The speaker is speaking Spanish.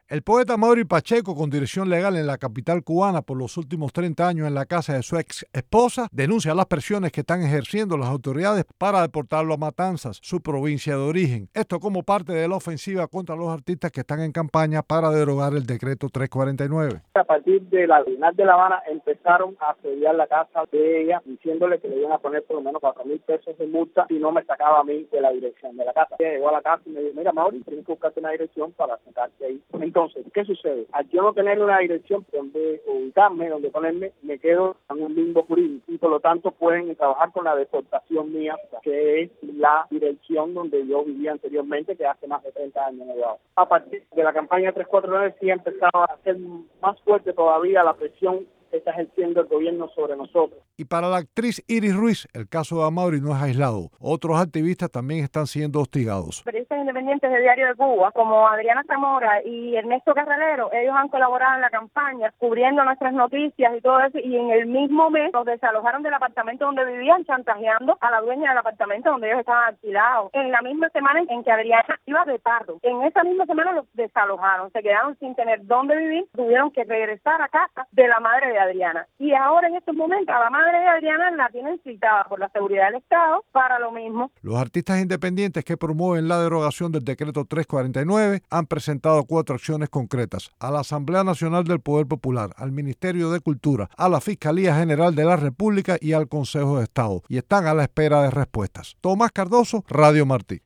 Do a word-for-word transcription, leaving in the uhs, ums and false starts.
El poeta Amaury Pacheco, con dirección legal en la capital cubana por los últimos treinta años en la casa de su ex esposa, denuncia las presiones que están ejerciendo las autoridades para deportarlo a Matanzas, su provincia de origen. Esto como parte de la ofensiva contra los artistas que están en campaña para derogar el decreto trescientos cuarenta y nueve. A partir de la Bienal de La Habana empezaron a asediar la casa de ella, diciéndole que le iban a poner por lo menos cuatro mil pesos de multa si no me sacaba a mí de la dirección de la casa. Ella llegó a la casa y me dijo, mira Mauri, tienes que buscarte una dirección para sacarte ahí. Entonces, ¿qué sucede? Al yo no tener una dirección donde ubicarme, donde ponerme, me quedo en un limbo jurídico y por lo tanto pueden trabajar con la deportación mía, que es la dirección donde yo vivía anteriormente, que hace más de treinta años me he dado. A partir de la campaña trescientos cuarenta y nueve sí empezaba a ser más fuerte todavía la presión que está ejerciendo el gobierno sobre nosotros. Y para la actriz Iris Ruiz, el caso de Amaury no es aislado. Otros activistas también están siendo hostigados. Periodistas independientes de Diario de Cuba, como Adriana Zamora y Ernesto Carralero, ellos han colaborado en la campaña, cubriendo nuestras noticias y todo eso, y en el mismo mes los desalojaron del apartamento donde vivían, chantajeando a la dueña del apartamento donde ellos estaban alquilados. En la misma semana en que Adriana iba de parto, en esa misma semana los desalojaron, se quedaron sin tener dónde vivir, tuvieron que regresar a casa de la madre de Adriana. Y ahora en estos momentos a la madre de Adriana la tienen citada por la seguridad del Estado para lo mismo. Los artistas independientes que promueven la derogación del decreto trescientos cuarenta y nueve han presentado cuatro acciones concretas a la Asamblea Nacional del Poder Popular, al Ministerio de Cultura, a la Fiscalía General de la República y al Consejo de Estado, y están a la espera de respuestas. Tomás Cardoso, Radio Martí.